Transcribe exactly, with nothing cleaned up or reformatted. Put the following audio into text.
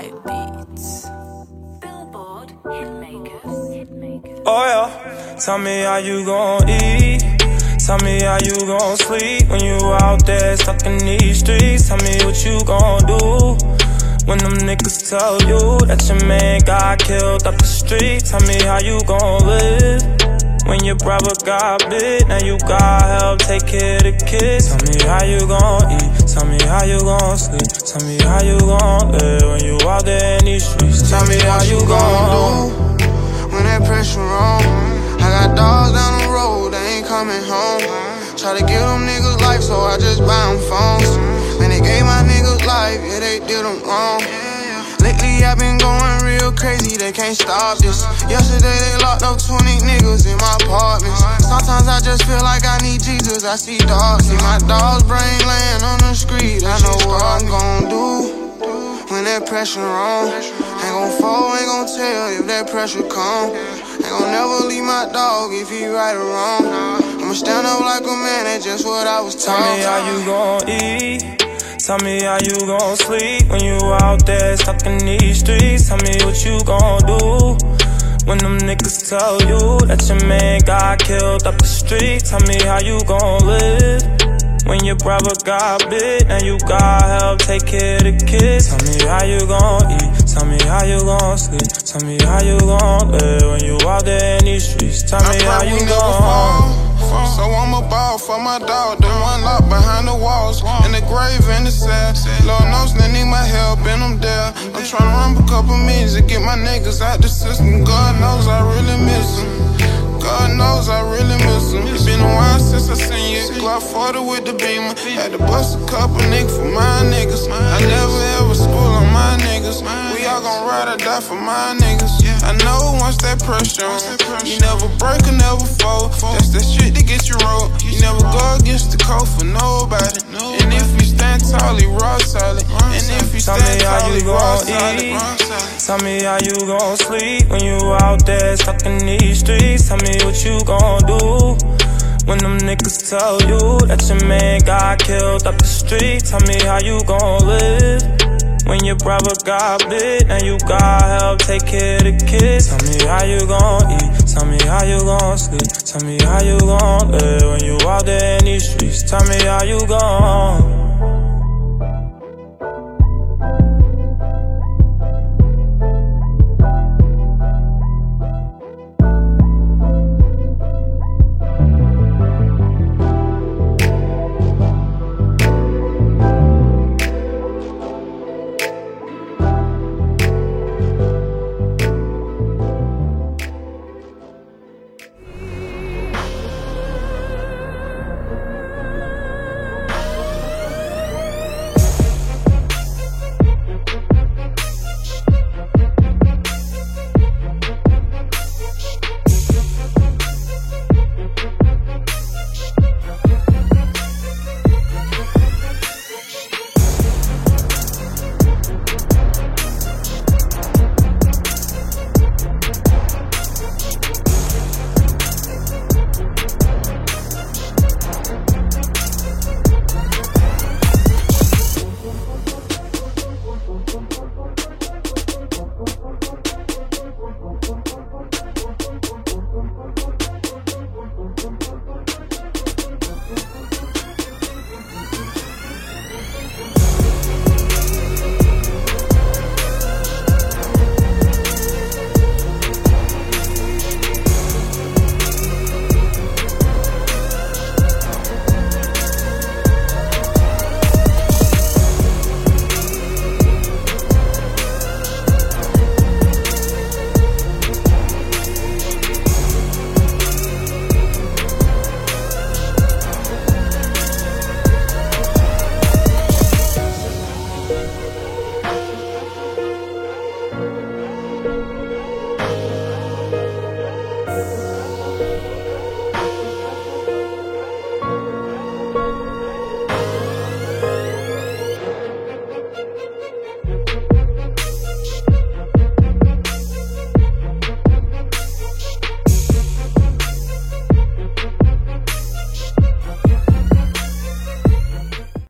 Hype Beats. Billboard Hitmakers. Hitmakers. Oh yeah, tell me how you gon' eat. Tell me how you gon' sleep when you out there stuck in these streets. Tell me what you gon' do when them niggas tell you that your man got killed up the street. Tell me how you gon' live when your brother got bit. Now you got help take care of the kids. Tell me how you gon' eat. Tell me how you gon' sleep. Tell me how you gon' live when you out there in these streets. Tell me how you gon' do when that pressure on. I got dogs down the road, they ain't coming home. Try to give them niggas life, so I just buy them phones. Man, they gave my niggas life, yeah, they did them wrong. Lately I've been going real crazy, they can't stop this. Yesterday they locked up twenty niggas in my apartment. Sometimes I just feel like I need Jesus, I see dogs. See my dog's brain laying on the street. I know what I'm gon' do when that pressure on. Ain't gon' fall, ain't gon' tell if that pressure come. Ain't gon' never leave my dog if he right or wrong. I'ma stand up like a man, that's just what I was taught. Tell me how you gon' eat. Tell me how you gon' sleep when you out there stuck in these streets. Tell me what you gon' do when them niggas tell you that your man got killed up the street. Tell me how you gon' live when your brother got bit. Now you got help take care of the kids. Tell me how you gon' eat. Tell me how you gon' sleep. Tell me how you gon' live when you out there in these streets. Tell me how you gon'. So I'm a ball for my dog, the one locked behind the walls, in the grave in the cell. Lord knows they need my help and I'm there. I'm tryna run a couple millions to get my niggas out the system. God knows I really miss them. God knows I really miss them. It's been a while since I seen you. Glock forty with the beamer. Had to bust a couple niggas for my niggas. I never ever school on my niggas. We all gon' ride or die for my niggas. I know once that pressure on, you never break or never fold. That's that shit that gets you rolled. You never go against the code for nobody. And if you stand tall, he rock solid. And if you stand tall, he rock solid. Tell me how you gon' sleep when you out there stuck in these streets. Tell me what you gon' do when them niggas tell you that your man got killed up the street. Tell me how you gon' live when your brother got bit. Now you got help take care of the kids. Tell me how you gon' eat. Tell me how you gon' sleep. Tell me how you gon' live when you out there in these streets. Tell me how you gon'